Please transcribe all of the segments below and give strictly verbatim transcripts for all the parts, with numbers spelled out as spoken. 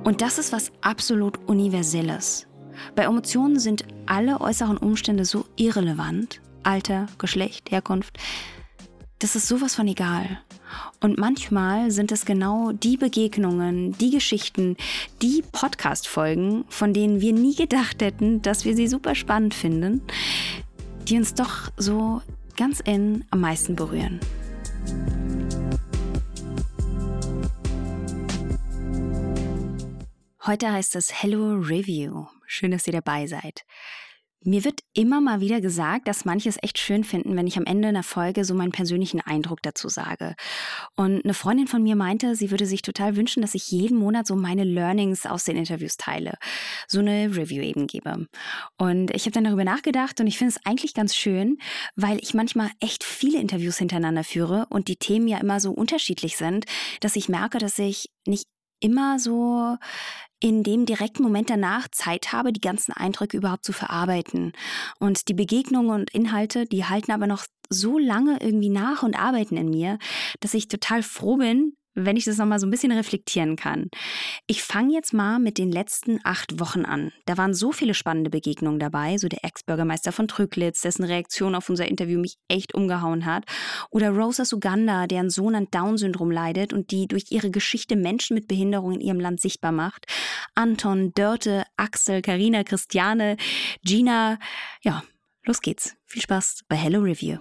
Und das ist was absolut Universelles. Bei Emotionen sind alle äußeren Umstände so irrelevant. Alter, Geschlecht, Herkunft. Das ist sowas von egal. Und manchmal sind es genau die Begegnungen, die Geschichten, die Podcast-Folgen, von denen wir nie gedacht hätten, dass wir sie super spannend finden, die uns doch so ganz innen am meisten berühren. Heute heißt es Hello Review. Schön, dass ihr dabei seid. Mir wird immer mal wieder gesagt, dass manche es echt schön finden, wenn ich am Ende einer Folge so meinen persönlichen Eindruck dazu sage. Und eine Freundin von mir meinte, sie würde sich total wünschen, dass ich jeden Monat so meine Learnings aus den Interviews teile. So eine Review eben gebe. Und ich habe dann darüber nachgedacht und ich finde es eigentlich ganz schön, weil ich manchmal echt viele Interviews hintereinander führe und die Themen ja immer so unterschiedlich sind, dass ich merke, dass ich nicht immer so in dem direkten Moment danach Zeit habe, die ganzen Eindrücke überhaupt zu verarbeiten. Und die Begegnungen und Inhalte, die halten aber noch so lange irgendwie nach und arbeiten in mir, dass ich total froh bin, wenn ich das nochmal so ein bisschen reflektieren kann. Ich fange jetzt mal mit den letzten acht Wochen an. Da waren so viele spannende Begegnungen dabei, so der Ex-Bürgermeister von Tröglitz, dessen Reaktion auf unser Interview mich echt umgehauen hat. Oder Rose aus Uganda, deren Sohn an Down-Syndrom leidet und die durch ihre Geschichte Menschen mit Behinderung in ihrem Land sichtbar macht. Anton, Dörte, Axel, Carina, Christiane, Gina. Ja, los geht's. Viel Spaß bei Hello Review.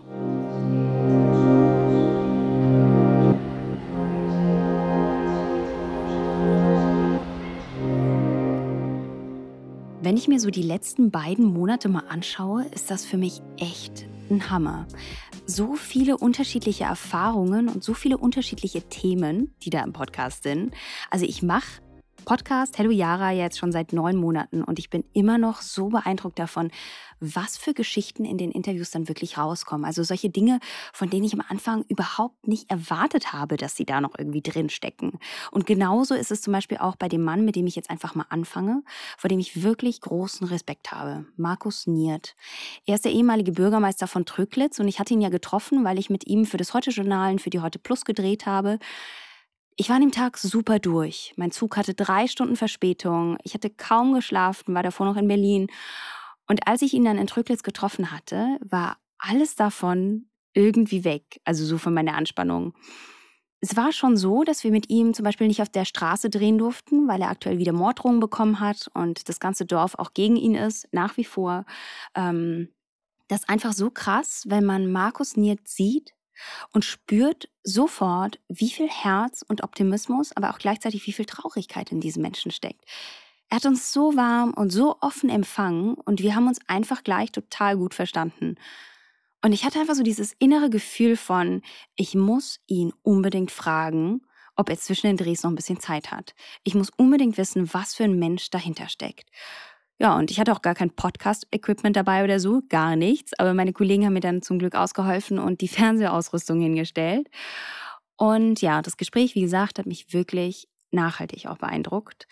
Wenn ich mir so die letzten beiden Monate mal anschaue, ist das für mich echt ein Hammer. So viele unterschiedliche Erfahrungen und so viele unterschiedliche Themen, die da im Podcast sind. Also ich mache Podcast Hello Yara jetzt schon seit neun Monaten und ich bin immer noch so beeindruckt davon, was für Geschichten in den Interviews dann wirklich rauskommen. Also solche Dinge, von denen ich am Anfang überhaupt nicht erwartet habe, dass sie da noch irgendwie drin stecken. Und genauso ist es zum Beispiel auch bei dem Mann, mit dem ich jetzt einfach mal anfange, vor dem ich wirklich großen Respekt habe. Markus Niert. Er ist der ehemalige Bürgermeister von Tröglitz und ich hatte ihn ja getroffen, weil ich mit ihm für das Heute-Journal und für die Heute Plus gedreht habe. Ich war an dem Tag super durch. Mein Zug hatte drei Stunden Verspätung. Ich hatte kaum geschlafen, war davor noch in Berlin. Und als ich ihn dann in Tröglitz getroffen hatte, war alles davon irgendwie weg. Also so von meiner Anspannung. Es war schon so, dass wir mit ihm zum Beispiel nicht auf der Straße drehen durften, weil er aktuell wieder Morddrohungen bekommen hat und das ganze Dorf auch gegen ihn ist, nach wie vor. Ähm, das ist einfach so krass, wenn man Markus Niert sieht und spürt sofort, wie viel Herz und Optimismus, aber auch gleichzeitig wie viel Traurigkeit in diesem Menschen steckt. Er hat uns so warm und so offen empfangen und wir haben uns einfach gleich total gut verstanden. Und ich hatte einfach so dieses innere Gefühl von, ich muss ihn unbedingt fragen, ob er zwischen den Drehs noch ein bisschen Zeit hat. Ich muss unbedingt wissen, was für ein Mensch dahinter steckt. Ja, und ich hatte auch gar kein Podcast-Equipment dabei oder so, gar nichts. Aber meine Kollegen haben mir dann zum Glück ausgeholfen und die Fernsehausrüstung hingestellt. Und ja, das Gespräch, wie gesagt, hat mich wirklich nachhaltig auch beeindruckt.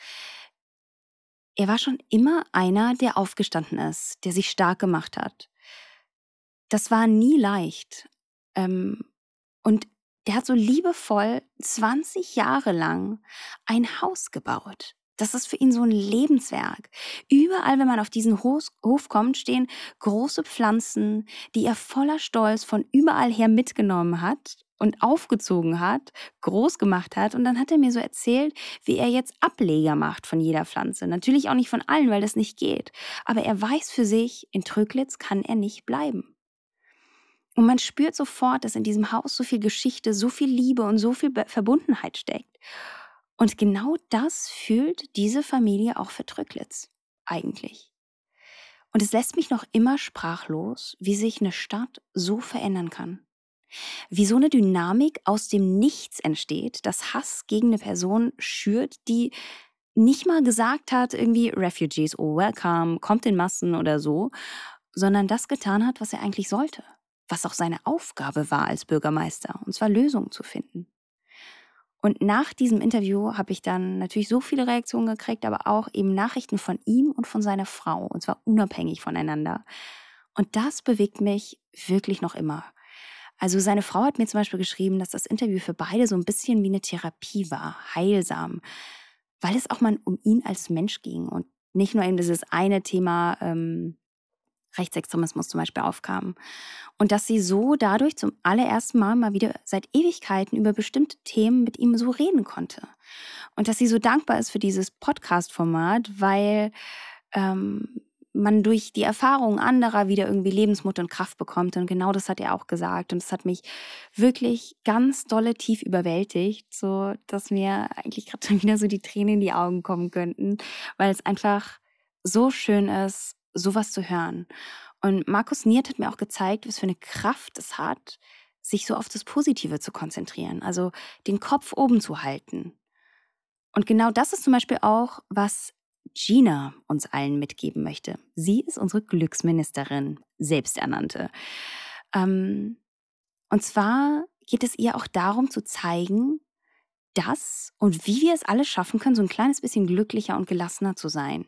Er war schon immer einer, der aufgestanden ist, der sich stark gemacht hat. Das war nie leicht. Ähm, und der hat so liebevoll zwanzig Jahre lang ein Haus gebaut. Das ist für ihn so ein Lebenswerk. Überall, wenn man auf diesen Hof, Hof kommt, stehen große Pflanzen, die er voller Stolz von überall her mitgenommen hat und aufgezogen hat, groß gemacht hat. Und dann hat er mir so erzählt, wie er jetzt Ableger macht von jeder Pflanze. Natürlich auch nicht von allen, weil das nicht geht. Aber er weiß für sich, in Tröglitz kann er nicht bleiben. Und man spürt sofort, dass in diesem Haus so viel Geschichte, so viel Liebe und so viel Be- Verbundenheit steckt. Und genau das fühlt diese Familie auch für Tröglitz, eigentlich. Und es lässt mich noch immer sprachlos, wie sich eine Stadt so verändern kann. Wie so eine Dynamik aus dem Nichts entsteht, dass Hass gegen eine Person schürt, die nicht mal gesagt hat, irgendwie Refugees, oh welcome, kommt in Massen oder so, sondern das getan hat, was er eigentlich sollte. Was auch seine Aufgabe war als Bürgermeister, und zwar Lösungen zu finden. Und nach diesem Interview habe ich dann natürlich so viele Reaktionen gekriegt, aber auch eben Nachrichten von ihm und von seiner Frau, und zwar unabhängig voneinander. Und das bewegt mich wirklich noch immer. Also seine Frau hat mir zum Beispiel geschrieben, dass das Interview für beide so ein bisschen wie eine Therapie war, heilsam. weil es auch mal um ihn als Mensch ging und nicht nur eben dieses eine Thema ähm, Rechtsextremismus zum Beispiel aufkam. Und dass sie so dadurch zum allerersten Mal mal wieder seit Ewigkeiten über bestimmte Themen mit ihm so reden konnte. Und dass sie so dankbar ist für dieses Podcast-Format, weil ähm, man durch die Erfahrungen anderer wieder irgendwie Lebensmut und Kraft bekommt. Und genau das hat er auch gesagt. Und das hat mich wirklich ganz dolle tief überwältigt, so dass mir eigentlich gerade schon wieder so die Tränen in die Augen kommen könnten, weil es einfach so schön ist, sowas zu hören. Und Markus Niert hat mir auch gezeigt, was für eine Kraft es hat, sich so auf das Positive zu konzentrieren, also den Kopf oben zu halten. Und genau das ist zum Beispiel auch, was Gina uns allen mitgeben möchte. Sie ist unsere Glücksministerin, selbsternannte. Ähm, und zwar geht es ihr auch darum zu zeigen, dass und wie wir es alle schaffen können, so ein kleines bisschen glücklicher und gelassener zu sein.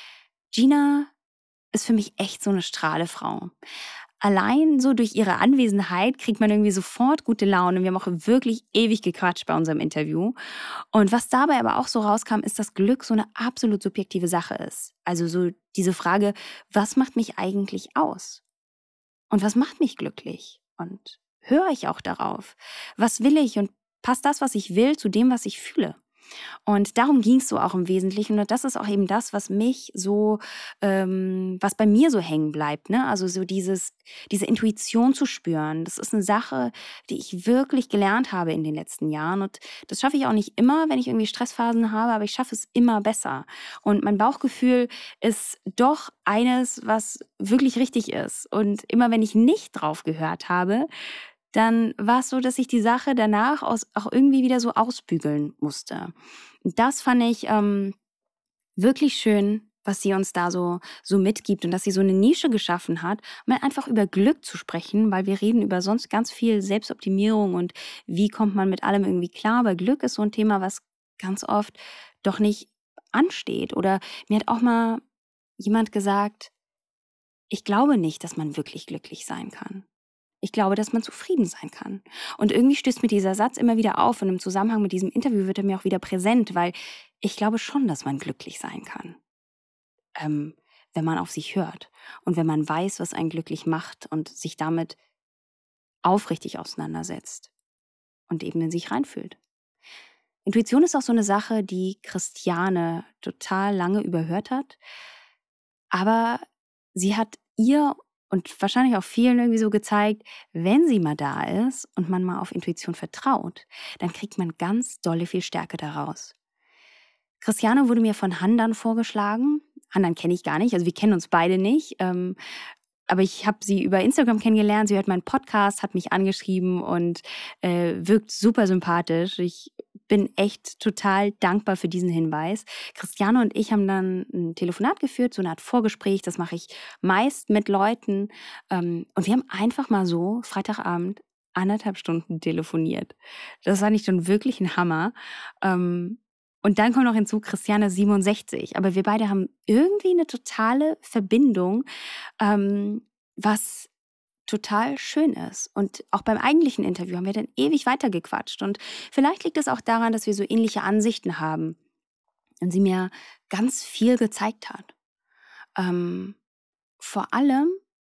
Gina ist für mich echt so eine Strahlefrau. Allein so durch ihre Anwesenheit kriegt man irgendwie sofort gute Laune. Wir haben auch wirklich ewig gequatscht bei unserem Interview. Und was dabei aber auch so rauskam, ist, dass Glück so eine absolut subjektive Sache ist. Also so diese Frage, was macht mich eigentlich aus? Und was macht mich glücklich? Und höre ich auch darauf? Was will ich? Und passt das, was ich will, zu dem, was ich fühle? Und darum ging es so auch im Wesentlichen. Und das ist auch eben das, was mich so, ähm, was bei mir so hängen bleibt. Ne? Also so dieses, diese Intuition zu spüren. Das ist eine Sache, die ich wirklich gelernt habe in den letzten Jahren. Und das schaffe ich auch nicht immer, wenn ich irgendwie Stressphasen habe, aber ich schaffe es immer besser. Und mein Bauchgefühl ist doch eines, was wirklich richtig ist. Und immer wenn ich nicht drauf gehört habe, dann war es so, dass ich die Sache danach aus, auch irgendwie wieder so ausbügeln musste. Und das fand ich ähm, wirklich schön, was sie uns da so, so mitgibt und dass sie so eine Nische geschaffen hat, mal einfach über Glück zu sprechen, weil wir reden über sonst ganz viel Selbstoptimierung und wie kommt man mit allem irgendwie klar, aber Glück ist so ein Thema, was ganz oft doch nicht ansteht. Oder mir hat auch mal jemand gesagt, ich glaube nicht, dass man wirklich glücklich sein kann. Ich glaube, dass man zufrieden sein kann. Und irgendwie stößt mir dieser Satz immer wieder auf und im Zusammenhang mit diesem Interview wird er mir auch wieder präsent, weil ich glaube schon, dass man glücklich sein kann, ähm, wenn man auf sich hört und wenn man weiß, was einen glücklich macht und sich damit aufrichtig auseinandersetzt und eben in sich reinfühlt. Intuition ist auch so eine Sache, die Christiane total lange überhört hat, aber sie hat ihr und wahrscheinlich auch vielen irgendwie so gezeigt, wenn sie mal da ist und man mal auf Intuition vertraut, dann kriegt man ganz dolle viel Stärke daraus. Christiane wurde mir von Handan vorgeschlagen. Handan kenne ich gar nicht, also wir kennen uns beide nicht. Ähm, aber ich habe sie über Instagram kennengelernt. Sie hört meinen Podcast, hat mich angeschrieben und äh, wirkt super sympathisch. Ich bin echt total dankbar für diesen Hinweis. Christiane und ich haben dann ein Telefonat geführt, so eine Art Vorgespräch. Das mache ich meist mit Leuten. Ähm, und wir haben einfach mal so Freitagabend anderthalb Stunden telefoniert. Das war nicht schon wirklich ein Hammer. Ähm, und dann kommt noch hinzu, Christiane siebenundsechzig. Aber wir beide haben irgendwie eine totale Verbindung, ähm, was total schön ist. Und auch beim eigentlichen Interview haben wir dann ewig weitergequatscht. Und vielleicht liegt es auch daran, dass wir so ähnliche Ansichten haben und sie mir ganz viel gezeigt hat. Ähm, vor allem,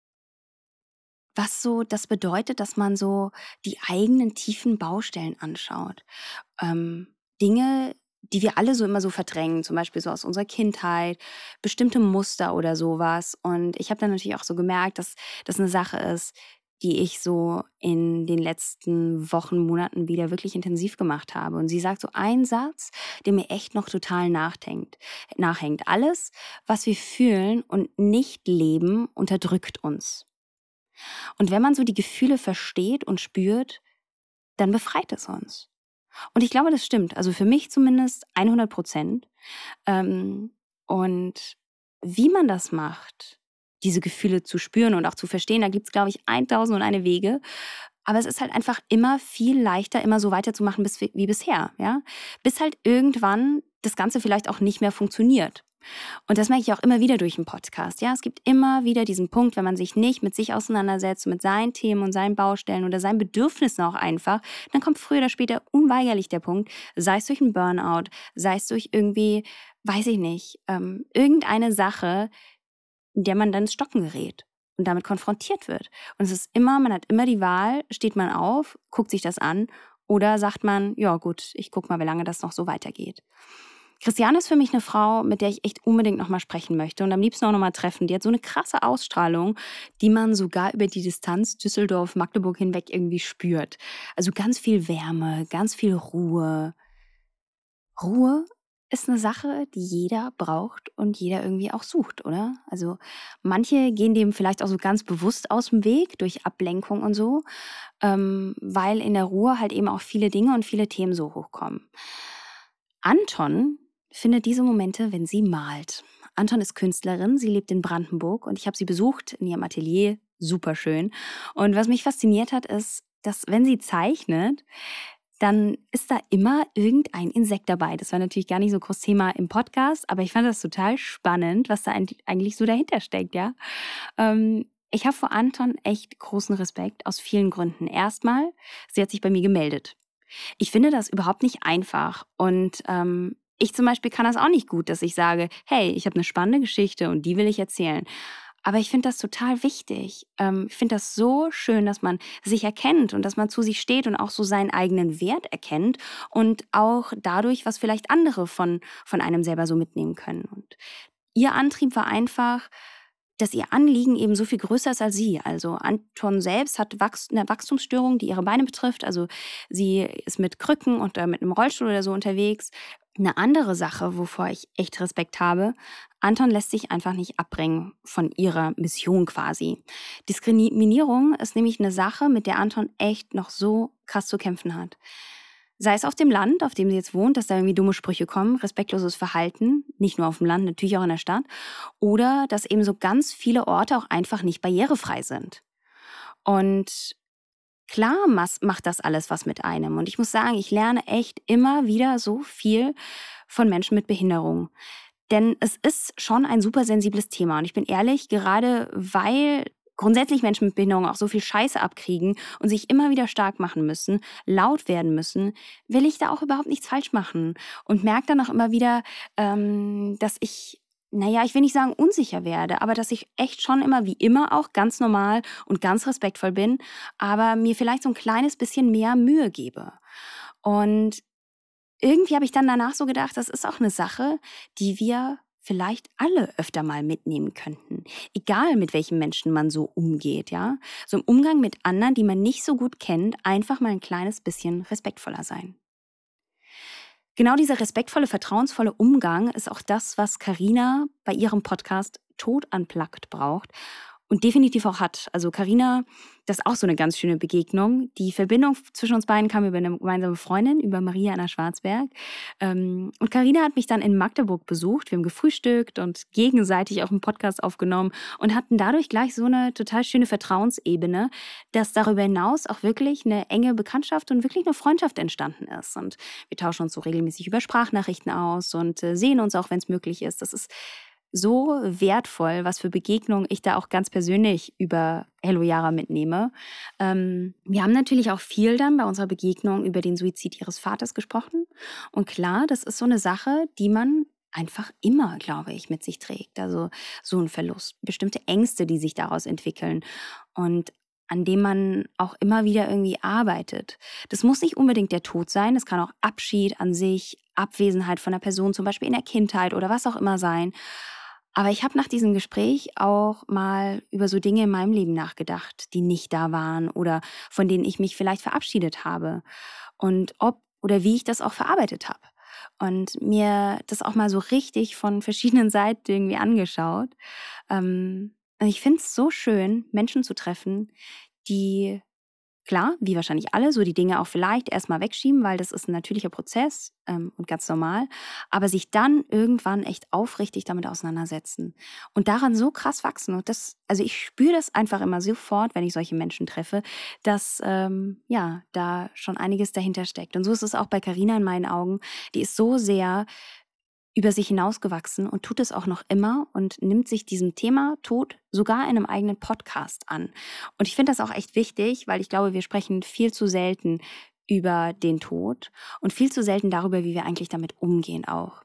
was so das bedeutet, dass man so die eigenen tiefen Baustellen anschaut. Ähm, Dinge, die wir alle so immer so verdrängen, zum Beispiel so aus unserer Kindheit, bestimmte Muster oder sowas. Und ich habe dann natürlich auch so gemerkt, dass das eine Sache ist, die ich so in den letzten Wochen, Monaten wieder wirklich intensiv gemacht habe. Und sie sagt so einen Satz, der mir echt noch total nachhängt. nachhängt. Alles, was wir fühlen und nicht leben, unterdrückt uns. Und wenn man so die Gefühle versteht und spürt, dann befreit es uns. Und ich glaube, das stimmt. Also für mich zumindest hundert Prozent. Ähm, und wie man das macht, diese Gefühle zu spüren und auch zu verstehen, da gibt es, glaube ich, tausend und eine Wege. Aber es ist halt einfach immer viel leichter, immer so weiterzumachen bis, wie bisher. Ja? Bis halt irgendwann das Ganze vielleicht auch nicht mehr funktioniert. Und das merke ich auch immer wieder durch den Podcast. Ja, es gibt immer wieder diesen Punkt, wenn man sich nicht mit sich auseinandersetzt, mit seinen Themen und seinen Baustellen oder seinen Bedürfnissen auch einfach, dann kommt früher oder später unweigerlich der Punkt, sei es durch einen Burnout, sei es durch irgendwie, weiß ich nicht, ähm, irgendeine Sache, in der man dann ins Stocken gerät und damit konfrontiert wird. Und es ist immer, man hat immer die Wahl, steht man auf, guckt sich das an oder sagt man, ja gut, ich guck mal, wie lange das noch so weitergeht. Christiane ist für mich eine Frau, mit der ich echt unbedingt nochmal sprechen möchte und am liebsten auch nochmal treffen. Die hat so eine krasse Ausstrahlung, die man sogar über die Distanz Düsseldorf-Magdeburg hinweg irgendwie spürt. Also ganz viel Wärme, ganz viel Ruhe. Ruhe ist eine Sache, die jeder braucht und jeder irgendwie auch sucht, oder? Also manche gehen dem vielleicht auch so ganz bewusst aus dem Weg durch Ablenkung und so, ähm, weil in der Ruhe halt eben auch viele Dinge und viele Themen so hochkommen. Anton findet diese Momente, wenn sie malt. Anton ist Künstlerin, sie lebt in Brandenburg und ich habe sie besucht in ihrem Atelier, super schön. Und was mich fasziniert hat, ist, dass wenn sie zeichnet, dann ist da immer irgendein Insekt dabei. Das war natürlich gar nicht so groß Thema im Podcast, aber ich fand das total spannend, was da eigentlich so dahinter steckt, ja. Ähm, ich habe vor Anton echt großen Respekt aus vielen Gründen. Erstmal, sie hat sich bei mir gemeldet. Ich finde das überhaupt nicht einfach und ähm, ich zum Beispiel kann das auch nicht gut, dass ich sage, hey, ich habe eine spannende Geschichte und die will ich erzählen. Aber ich finde das total wichtig. Ähm, ich finde das so schön, dass man sich erkennt und dass man zu sich steht und auch so seinen eigenen Wert erkennt und auch dadurch, was vielleicht andere von, von einem selber so mitnehmen können. Und ihr Antrieb war einfach, dass ihr Anliegen eben so viel größer ist als sie. Also Anton selbst hat Wachs- eine Wachstumsstörung, die ihre Beine betrifft. Also sie ist mit Krücken und äh, mit einem Rollstuhl oder so unterwegs. Eine andere Sache, wovor ich echt Respekt habe, Anton lässt sich einfach nicht abbringen von ihrer Mission quasi. Diskriminierung ist nämlich eine Sache, mit der Anton echt noch so krass zu kämpfen hat. Sei es auf dem Land, auf dem sie jetzt wohnt, dass da irgendwie dumme Sprüche kommen, respektloses Verhalten, nicht nur auf dem Land, natürlich auch in der Stadt, oder dass eben so ganz viele Orte auch einfach nicht barrierefrei sind. Und klar mas- macht das alles was mit einem. Und ich muss sagen, ich lerne echt immer wieder so viel von Menschen mit Behinderung. Denn es ist schon ein super sensibles Thema. Und ich bin ehrlich, gerade weil grundsätzlich Menschen mit Behinderung auch so viel Scheiße abkriegen und sich immer wieder stark machen müssen, laut werden müssen, will ich da auch überhaupt nichts falsch machen. Und merke dann auch immer wieder, ähm, dass ich, naja, ich will nicht sagen unsicher werde, aber dass ich echt schon immer wie immer auch ganz normal und ganz respektvoll bin, aber mir vielleicht so ein kleines bisschen mehr Mühe gebe. Und irgendwie habe ich dann danach so gedacht, das ist auch eine Sache, die wir vielleicht alle öfter mal mitnehmen könnten. Egal, mit welchen Menschen man so umgeht, ja. So im Umgang mit anderen, die man nicht so gut kennt, einfach mal ein kleines bisschen respektvoller sein. Genau dieser respektvolle, vertrauensvolle Umgang ist auch das, was Carina bei ihrem Podcast Tod unplugged braucht und definitiv auch hat. Also Carina, das ist auch so eine ganz schöne Begegnung. Die Verbindung zwischen uns beiden kam über eine gemeinsame Freundin, über Maria Anna Schwarzberg. Ähm, Und Carina hat mich dann in Magdeburg besucht. Wir haben gefrühstückt und gegenseitig auch einen Podcast aufgenommen und hatten dadurch gleich so eine total schöne Vertrauensebene, dass darüber hinaus auch wirklich eine enge Bekanntschaft und wirklich eine Freundschaft entstanden ist. Und wir tauschen uns so regelmäßig über Sprachnachrichten aus und äh, sehen uns auch, wenn es möglich ist. Das ist so wertvoll, was für Begegnungen ich da auch ganz persönlich über Hello Yara mitnehme. Ähm, wir haben natürlich auch viel dann bei unserer Begegnung über den Suizid ihres Vaters gesprochen. Und klar, das ist so eine Sache, die man einfach immer, glaube ich, mit sich trägt. Also so ein Verlust, bestimmte Ängste, die sich daraus entwickeln und an dem man auch immer wieder irgendwie arbeitet. Das muss nicht unbedingt der Tod sein, das kann auch Abschied an sich, Abwesenheit von einer Person, zum Beispiel in der Kindheit oder was auch immer sein. Aber ich habe nach diesem Gespräch auch mal über so Dinge in meinem Leben nachgedacht, die nicht da waren oder von denen ich mich vielleicht verabschiedet habe. Und ob oder wie ich das auch verarbeitet habe. Und mir das auch mal so richtig von verschiedenen Seiten irgendwie angeschaut. Ähm, und ich finde es so schön, Menschen zu treffen, die klar, wie wahrscheinlich alle, so die Dinge auch vielleicht erstmal wegschieben, weil das ist ein natürlicher Prozess ähm, und ganz normal, aber sich dann irgendwann echt aufrichtig damit auseinandersetzen und daran so krass wachsen. Und das, also ich spüre das einfach immer sofort, wenn ich solche Menschen treffe, dass ähm, ja, da schon einiges dahinter steckt. Und so ist es auch bei Carina in meinen Augen. Die ist so sehr über sich hinausgewachsen und tut es auch noch immer und nimmt sich diesem Thema Tod sogar in einem eigenen Podcast an. Und ich finde das auch echt wichtig, weil ich glaube, wir sprechen viel zu selten über den Tod und viel zu selten darüber, wie wir eigentlich damit umgehen auch.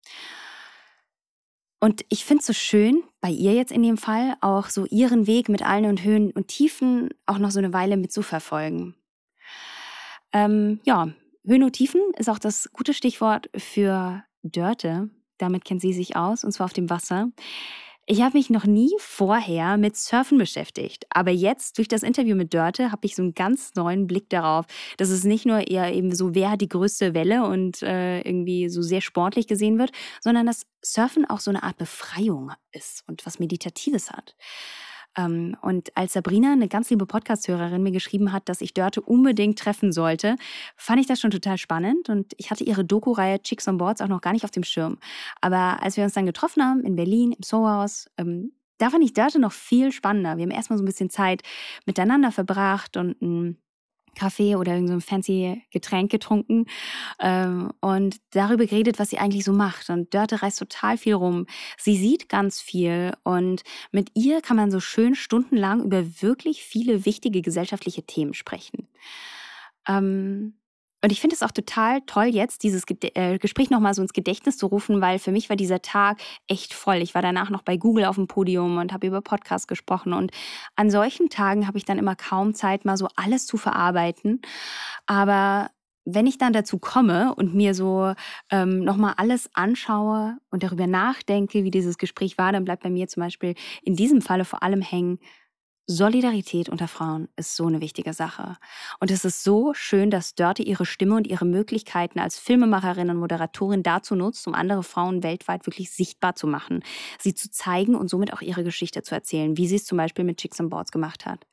Und ich finde es so schön, bei ihr jetzt in dem Fall, auch so ihren Weg mit allen und Höhen und Tiefen auch noch so eine Weile mitzuverfolgen. Ähm, ja, Höhen und Tiefen ist auch das gute Stichwort für Dörte. Damit kennt sie sich aus, und zwar auf dem Wasser. Ich habe mich noch nie vorher mit Surfen beschäftigt. Aber jetzt, durch das Interview mit Dörte, habe ich so einen ganz neuen Blick darauf, dass es nicht nur eher eben so, wer hat die größte Welle und äh, irgendwie so sehr sportlich gesehen wird, sondern dass Surfen auch so eine Art Befreiung ist und was Meditatives hat. Ähm, und als Sabrina, eine ganz liebe Podcast-Hörerin, mir geschrieben hat, dass ich Dörte unbedingt treffen sollte, fand ich das schon total spannend. Und ich hatte ihre Doku-Reihe Chicks on Boards auch noch gar nicht auf dem Schirm. Aber als wir uns dann getroffen haben in Berlin, im Soho-Haus, ähm, da fand ich Dörte noch viel spannender. Wir haben erstmal so ein bisschen Zeit miteinander verbracht und ein Kaffee oder irgend so ein fancy Getränk getrunken ähm, und darüber geredet, was sie eigentlich so macht. Und Dörte reist total viel rum. Sie sieht ganz viel und mit ihr kann man so schön stundenlang über wirklich viele wichtige gesellschaftliche Themen sprechen. Ähm, und ich finde es auch total toll, jetzt dieses Gede- äh, Gespräch nochmal so ins Gedächtnis zu rufen, weil für mich war dieser Tag echt voll. Ich war danach noch bei Google auf dem Podium und habe über Podcasts gesprochen. Und an solchen Tagen habe ich dann immer kaum Zeit, mal so alles zu verarbeiten. Aber wenn ich dann dazu komme und mir so ähm, nochmal alles anschaue und darüber nachdenke, wie dieses Gespräch war, dann bleibt bei mir zum Beispiel in diesem Falle vor allem hängen, Solidarität unter Frauen ist so eine wichtige Sache. Und es ist so schön, dass Dörte ihre Stimme und ihre Möglichkeiten als Filmemacherin und Moderatorin dazu nutzt, um andere Frauen weltweit wirklich sichtbar zu machen, sie zu zeigen und somit auch ihre Geschichte zu erzählen, wie sie es zum Beispiel mit Chicks on Boards gemacht hat.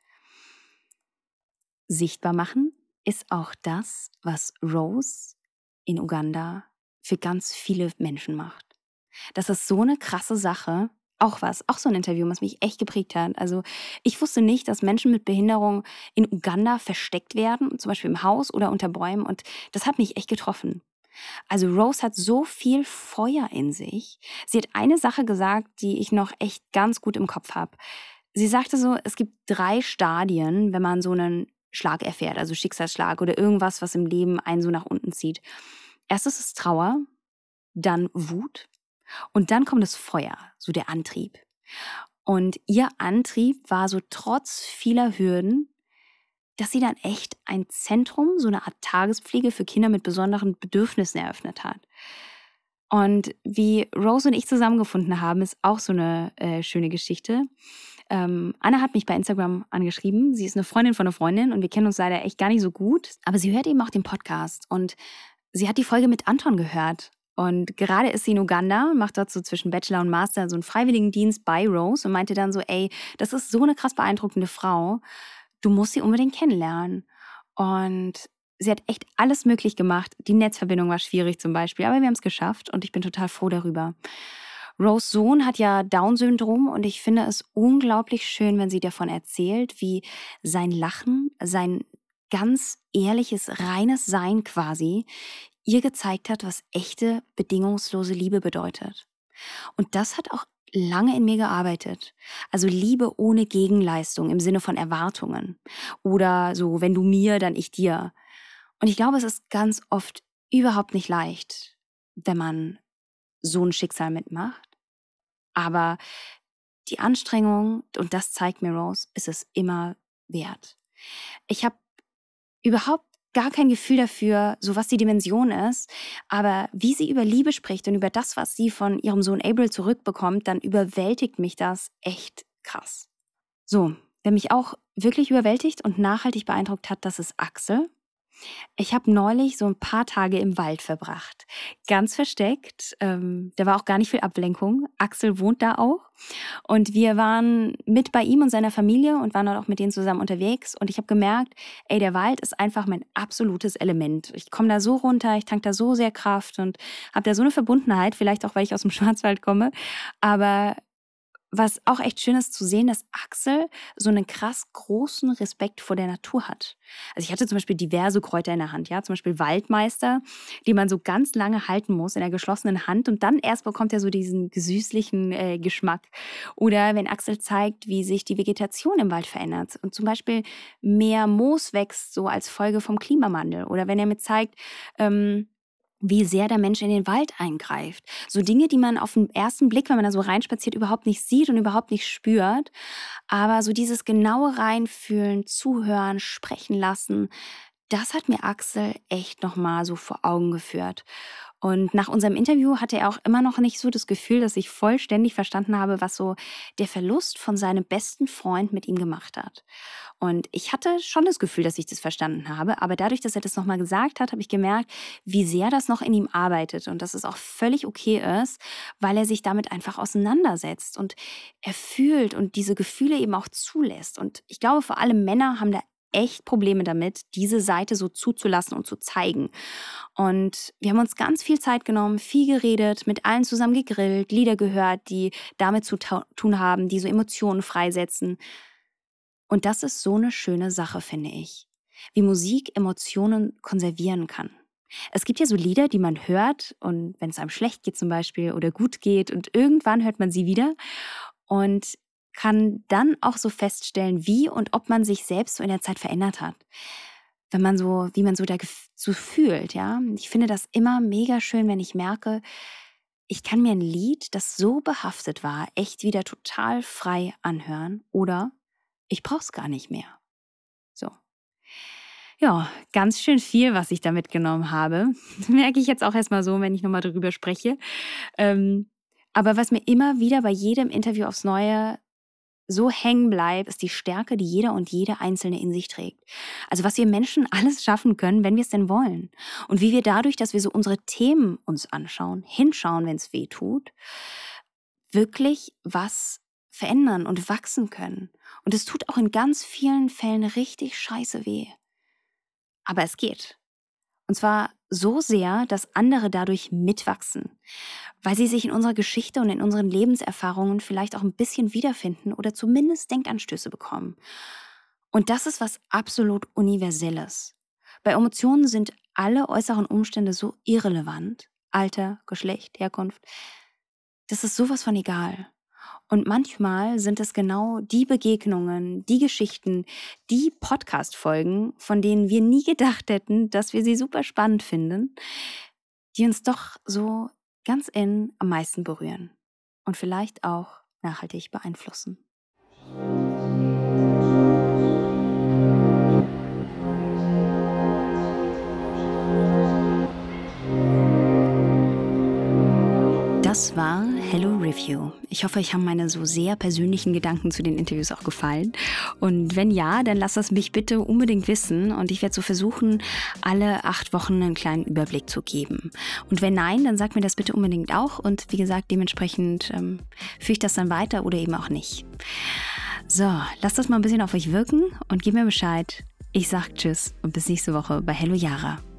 Sichtbar machen ist auch das, was Rose in Uganda für ganz viele Menschen macht. Das ist so eine krasse Sache. Auch was, auch so ein Interview, was mich echt geprägt hat. Also ich wusste nicht, dass Menschen mit Behinderung in Uganda versteckt werden, zum Beispiel im Haus oder unter Bäumen. Und das hat mich echt getroffen. Also Rose hat so viel Feuer in sich. Sie hat eine Sache gesagt, die ich noch echt ganz gut im Kopf habe. Sie sagte so, es gibt drei Stadien, wenn man so einen Schlag erfährt, also Schicksalsschlag oder irgendwas, was im Leben einen so nach unten zieht. Erstes ist Trauer, dann Wut und dann kommt das Feuer, so der Antrieb. Und ihr Antrieb war so trotz vieler Hürden, dass sie dann echt ein Zentrum, so eine Art Tagespflege für Kinder mit besonderen Bedürfnissen eröffnet hat. Und wie Rose und ich zusammengefunden haben, ist auch so eine äh, schöne Geschichte. Ähm, Anna hat mich bei Instagram angeschrieben. Sie ist eine Freundin von einer Freundin und wir kennen uns leider echt gar nicht so gut. Aber sie hört eben auch den Podcast und sie hat die Folge mit Anton gehört. Und gerade ist sie in Uganda, macht dort so zwischen Bachelor und Master so einen Freiwilligendienst bei Rose und meinte dann so, ey, das ist so eine krass beeindruckende Frau, du musst sie unbedingt kennenlernen. Und sie hat echt alles möglich gemacht. Die Netzverbindung war schwierig zum Beispiel, aber wir haben es geschafft und ich bin total froh darüber. Rose Sohn hat ja Down-Syndrom und ich finde es unglaublich schön, wenn sie davon erzählt, wie sein Lachen, sein ganz ehrliches, reines Sein quasi, ihr gezeigt hat, was echte, bedingungslose Liebe bedeutet. Und das hat auch lange in mir gearbeitet. Also Liebe ohne Gegenleistung im Sinne von Erwartungen. Oder so, wenn du mir, dann ich dir. Und ich glaube, es ist ganz oft überhaupt nicht leicht, wenn man so ein Schicksal mitmacht. Aber die Anstrengung, und das zeigt mir Rose, ist es immer wert. Ich habe überhaupt gar kein Gefühl dafür, so was die Dimension ist, aber wie sie über Liebe spricht und über das, was sie von ihrem Sohn Abel zurückbekommt, dann überwältigt mich das echt krass. So, wer mich auch wirklich überwältigt und nachhaltig beeindruckt hat, das ist Axel. Ich habe neulich so ein paar Tage im Wald verbracht. Ganz versteckt. Ähm, da war auch gar nicht viel Ablenkung. Axel wohnt da auch. Und wir waren mit bei ihm und seiner Familie und waren auch mit denen zusammen unterwegs. Und ich habe gemerkt, ey, der Wald ist einfach mein absolutes Element. Ich komme da so runter, ich tank da so sehr Kraft und habe da so eine Verbundenheit. Vielleicht auch, weil ich aus dem Schwarzwald komme. Aber was auch echt schön ist zu sehen, dass Axel so einen krass großen Respekt vor der Natur hat. Also ich hatte zum Beispiel diverse Kräuter in der Hand, ja, zum Beispiel Waldmeister, die man so ganz lange halten muss in der geschlossenen Hand und dann erst bekommt er so diesen süßlichen äh, Geschmack. Oder wenn Axel zeigt, wie sich die Vegetation im Wald verändert und zum Beispiel mehr Moos wächst, so als Folge vom Klimawandel. Oder wenn er mir zeigt, ähm, wie sehr der Mensch in den Wald eingreift. So Dinge, die man auf den ersten Blick, wenn man da so reinspaziert, überhaupt nicht sieht und überhaupt nicht spürt. Aber so dieses genaue Reinfühlen, Zuhören, sprechen lassen, das hat mir Axel echt nochmal so vor Augen geführt. Und nach unserem Interview hatte er auch immer noch nicht so das Gefühl, dass ich vollständig verstanden habe, was so der Verlust von seinem besten Freund mit ihm gemacht hat. Und ich hatte schon das Gefühl, dass ich das verstanden habe, aber dadurch, dass er das nochmal gesagt hat, habe ich gemerkt, wie sehr das noch in ihm arbeitet und dass es auch völlig okay ist, weil er sich damit einfach auseinandersetzt und er fühlt und diese Gefühle eben auch zulässt. Und ich glaube, vor allem Männer haben da echt Probleme damit, diese Seite so zuzulassen und zu zeigen. Und wir haben uns ganz viel Zeit genommen, viel geredet, mit allen zusammen gegrillt, Lieder gehört, die damit zu tun haben, die so Emotionen freisetzen. Und das ist so eine schöne Sache, finde ich. Wie Musik Emotionen konservieren kann. Es gibt ja so Lieder, die man hört und wenn es einem schlecht geht zum Beispiel oder gut geht und irgendwann hört man sie wieder und kann dann auch so feststellen, wie und ob man sich selbst so in der Zeit verändert hat. Wenn man so, wie man so da gef- so fühlt, ja. Ich finde das immer mega schön, wenn ich merke, ich kann mir ein Lied, das so behaftet war, echt wieder total frei anhören oder ich brauch's gar nicht mehr. So. Ja, ganz schön viel, was ich da mitgenommen habe. Merke ich jetzt auch erstmal so, wenn ich nochmal darüber spreche. Ähm, aber was mir immer wieder bei jedem Interview aufs Neue so hängen bleibt, ist die Stärke, die jeder und jede Einzelne in sich trägt. Also was wir Menschen alles schaffen können, wenn wir es denn wollen. Und wie wir dadurch, dass wir so unsere Themen uns anschauen, hinschauen, wenn es weh tut, wirklich was verändern und wachsen können. Und es tut auch in ganz vielen Fällen richtig scheiße weh. Aber es geht. Und zwar so sehr, dass andere dadurch mitwachsen, weil sie sich in unserer Geschichte und in unseren Lebenserfahrungen vielleicht auch ein bisschen wiederfinden oder zumindest Denkanstöße bekommen. Und das ist was absolut Universelles. Bei Emotionen sind alle äußeren Umstände so irrelevant. Alter, Geschlecht, Herkunft. Das ist sowas von egal. Und manchmal sind es genau die Begegnungen, die Geschichten, die Podcast-Folgen, von denen wir nie gedacht hätten, dass wir sie super spannend finden, die uns doch so ganz innen am meisten berühren und vielleicht auch nachhaltig beeinflussen. Das war Hello Review. Ich hoffe, euch haben meine so sehr persönlichen Gedanken zu den Interviews auch gefallen. Und wenn ja, dann lasst es mich bitte unbedingt wissen. Und ich werde so versuchen, alle acht Wochen einen kleinen Überblick zu geben. Und wenn nein, dann sagt mir das bitte unbedingt auch. Und wie gesagt, dementsprechend ähm, führe ich das dann weiter oder eben auch nicht. So, lasst das mal ein bisschen auf euch wirken und gebt mir Bescheid. Ich sag Tschüss und bis nächste Woche bei Hello Yara.